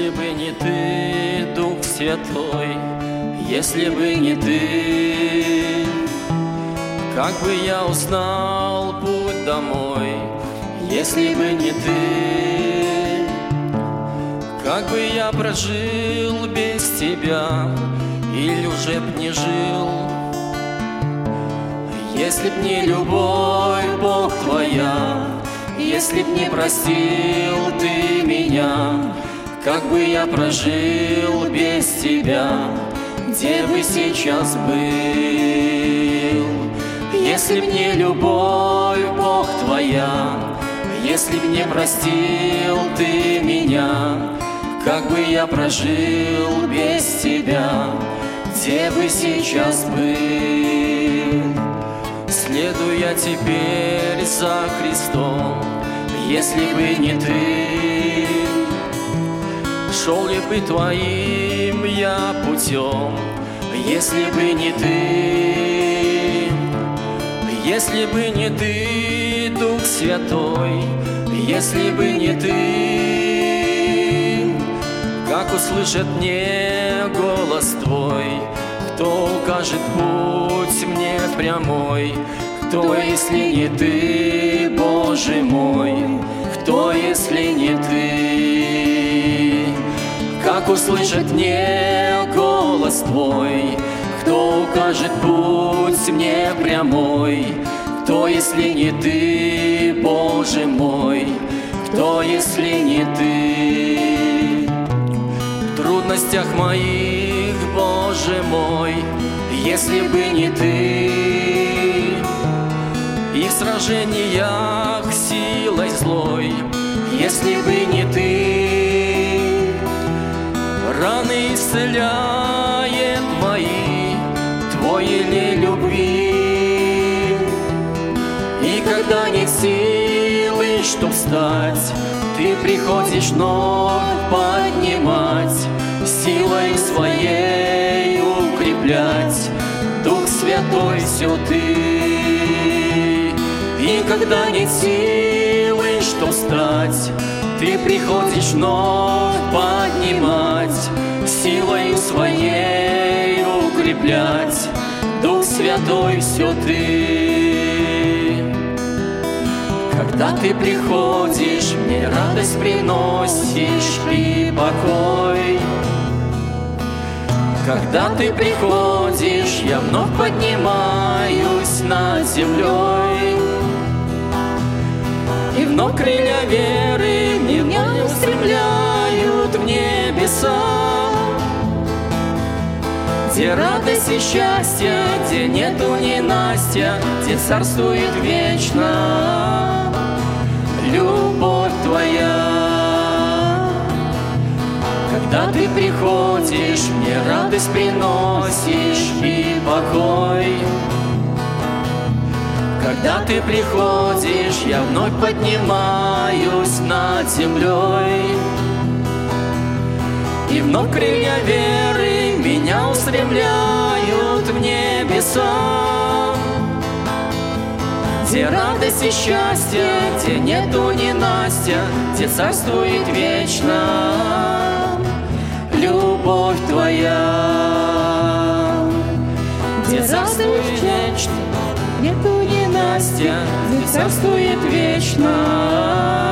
Если бы не ты, Дух Святой, если бы не ты, как бы я узнал путь домой? Если бы не ты, как бы я прожил без тебя, или уже б не жил? Если б не любовь, Бог, твоя, если б не простил ты меня, как бы я прожил без тебя, где бы сейчас был? Если б не любовь, Бог, твоя, если б не простил ты меня, как бы я прожил без тебя, где бы сейчас был? Следую я теперь за Христом, если бы не ты, шел ли бы твоим я путем, если бы не ты, если бы не ты, Дух Святой, если бы не ты, как услышит мне голос твой? Кто укажет путь мне прямой? Кто, если не ты, Боже мой? Кто, если не ты? Как услышит мне голос твой? Кто укажет путь мне прямой? Кто, если не ты, Боже мой? Кто, если не ты? В трудностях моих, Боже мой, если бы не ты, и в сражениях силой злой, если бы не ты, раны исцеляет мои, твой или любви. И когда нет силы, чтоб встать, ты приходишь вновь поднимать, силой своей укреплять, Дух Святой все ты. И когда нет силы, чтоб встать, ты приходишь вновь поднимать, силой своей укреплять, Дух Святой все ты. Когда ты приходишь, мне радость приносишь и покой. Когда ты приходишь, я вновь поднимаюсь над землей, и вновь крылья веры меня устремляют в небеса, где радость и счастье, где нету ненастья, где царствует вечно любовь твоя. Когда ты приходишь, мне радость приносишь и покой. Когда ты приходишь, я вновь поднимаюсь над землей, и вновь крылья веры меня устремляют в небеса, где радость и счастье, где нету ненастья, где царствует вечно любовь твоя. Где царствует вечно, нету ненастья, где царствует вечно